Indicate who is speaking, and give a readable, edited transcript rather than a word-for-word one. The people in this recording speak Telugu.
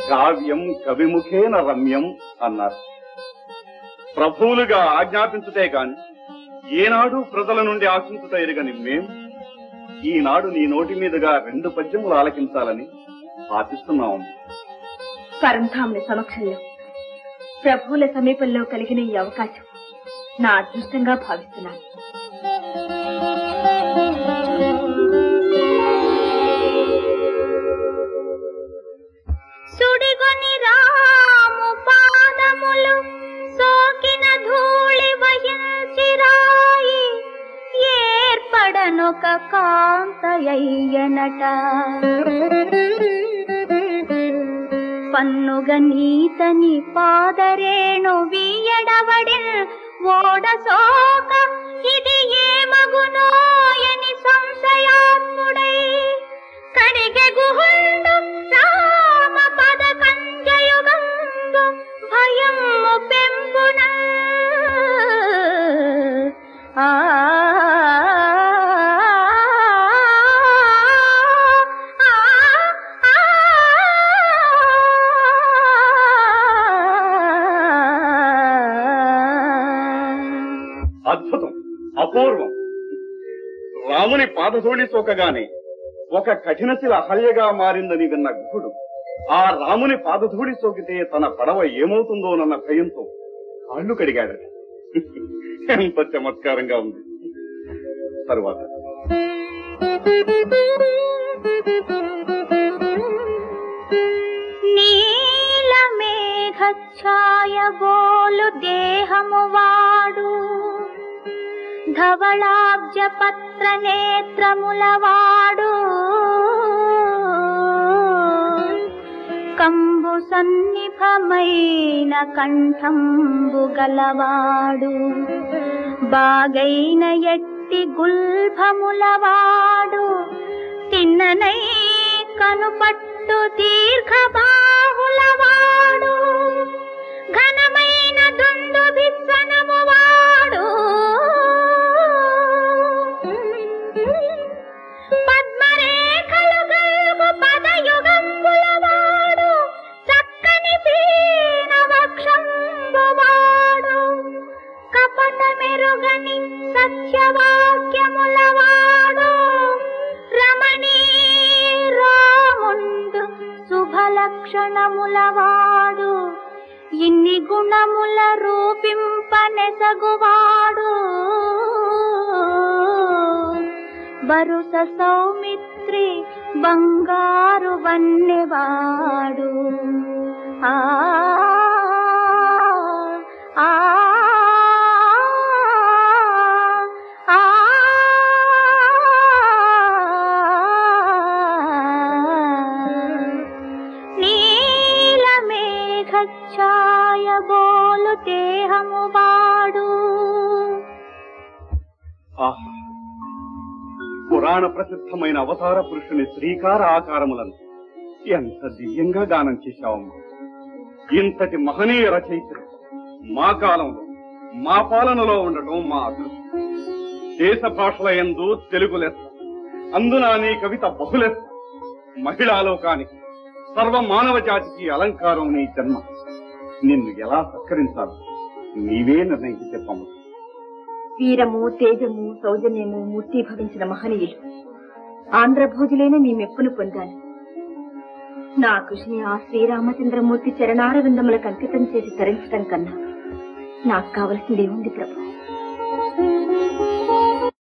Speaker 1: కావ్యం కవిముఖేన రమ్యం అన్నారు. ప్రభువులుగా ఆజ్ఞాపించుటే కాని ఏనాడు ప్రజల నుండి ఆశించుట ఎరుగని మేం ఈనాడు నీ నోటి మీదుగా 2 పద్యములు ఆలకించాలని ఆశిస్తున్నాము.
Speaker 2: పరంధాముని సమక్షంలో ప్రభువుల సమీపంలో కలిగిన ఈ అవకాశం నా అదృష్టంగా భావిస్తున్నాను.
Speaker 3: సుడిగొని రాము పాదములు సోకిన ధూళి వహించిరాయి ఏర్పడనొక కాంతయ్యనట పన్నుగ నీతని పాదరేణు వీయడవడిన్ ఓడ సోక ఇది ఏ మగునోయని సంశయాత్ముడై కడిగె గుహుండు రామ పద కంజయుగందు భయము పెంపున
Speaker 1: అద్భుతం, అపూర్వం. రాముని పాదధూళి సోకగానే ఒక కఠినశిల అహల్యగా మారిందని విన్న గుహుడు ఆ రాముని పాదధూళి సోకితే తన పడవ ఏమవుతుందోనన్న భయంతో కాళ్ళు కడిగాడట. ఎంత చమత్కారంగా ఉంది. తరువాత
Speaker 3: నీలమేఘఛాయ బోలు దేహము వాడు ధవళాబ్జ పత్ర నేత్రములవాడు కంబు సన్నిభమైన కంఠంబు గలవాడు బాగైన ఎట్టి గుల్భములవాడు తిన్ననై కనుపట్టు దీర్ఘబాహులవాడు ఘనమైన దుందు భిత్సనము వాడు పద్మరేఖలు గల్గు పదయుగంబులవాడు చక్కని పీన వక్షంబువాడు కపట మెరుగని సత్యవాక్యములవాడు రమణీ రాముండు శుభలక్షణములవాడు ఇన్ని గుణముల రూపింపనెసగువాడు బరుస సౌమిత్రి బంగారు వన్నెవాడు ఆ ఆ నీలమేఘఛాయ బోలు దేహము వాడు.
Speaker 1: పురాణ ప్రసిద్ధమైన అవతార పురుషుని శ్రీకార ఆకారములను ఎంత దివ్యంగా గానం చేశావమ్మా. ఇంతటి మహనీయ రచయితలు మా కాలంలో మా పాలనలో ఉండటం మా అదృష్టం. దేశ భాషల యందు తెలుగు లెస్స, అందున నీ కవిత బహులెస్స. మహిళాలోకానికి సర్వ మానవ జాతికి అలంకారం నీ జన్మ. నిన్ను ఎలా సత్కరించాలి నీవే నిర్ణయించి చెప్పము.
Speaker 2: వీరము తేజము సౌజన్యము మూర్తిభవించిన మహనీయులు ఆంధ్రభోజులైన మీ మెప్పును పొందాను. నా కృషిని ఆ శ్రీరామచంద్రమూర్తి చరణార విందములకు అంకితం చేసి తరించడం కన్నా నాకు కావలసిందేముంది ప్రభు.